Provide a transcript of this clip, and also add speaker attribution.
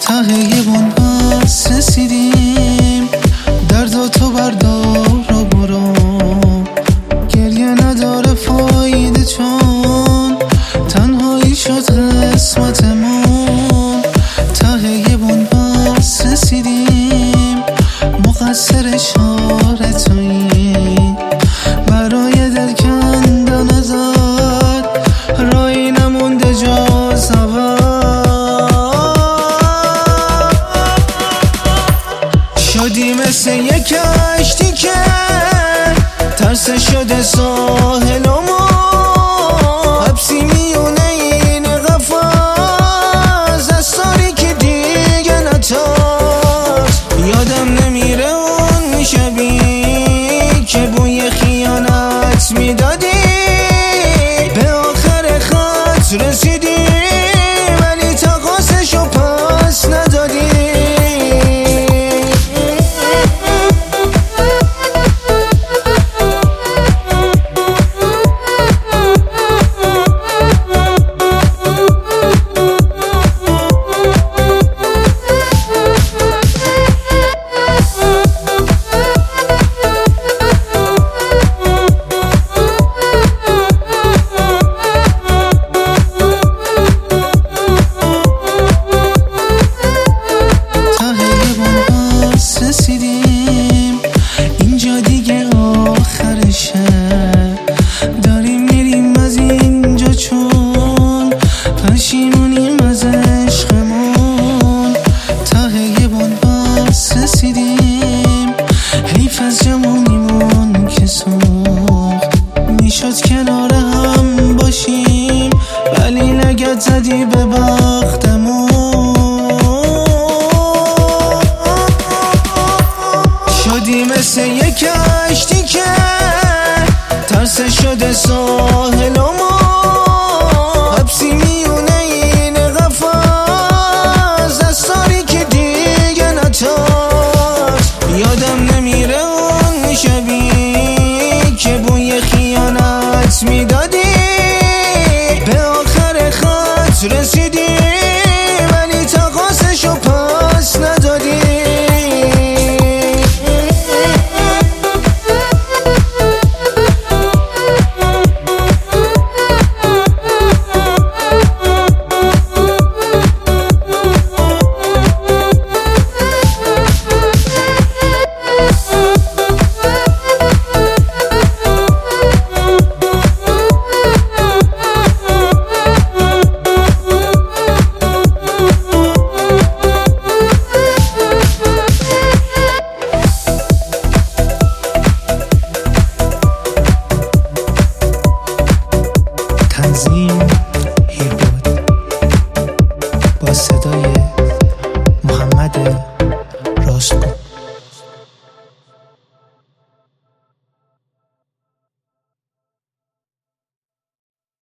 Speaker 1: ته یه بنبست رسیدیم، درد تو بردار و برو، گریه نداره فایده چون تنهایی شد قسمتمون. ته یه بنبست رسیدیم، مقصر اشاره تویی، برای دل کندن ازت رایی نمونده جز شدی مثل یک کشتی که ترس شده ساحلمون، حبسی میونه این قفس از ساری که دیگه نتاز. یادم نمیره اون شبی که بوی خیانت میدادی، به آخر خط رسیدی ولی تقاصشو پس ندادی. رسیدیم اینجا دیگه آخرشه، داریم میریم از اینجا چون پشیمونیم از عشقمون. ته یه بنبست رسیدیم، حیف از جوونیمون که سوخت، میشد کنار هم باشیم ولی لگد زدی به بختمون. شدی مثل یک کشتی که ترس شده ساحلمون، حبسی میونه این قفس از ساری که دیگه نتاز. یادم نمیره اون شبی که بوی خیانت میدادی، به آخر خط رسیدی ولی تقاصشو پس ندادی. تنظیم هیربود با صدای محمد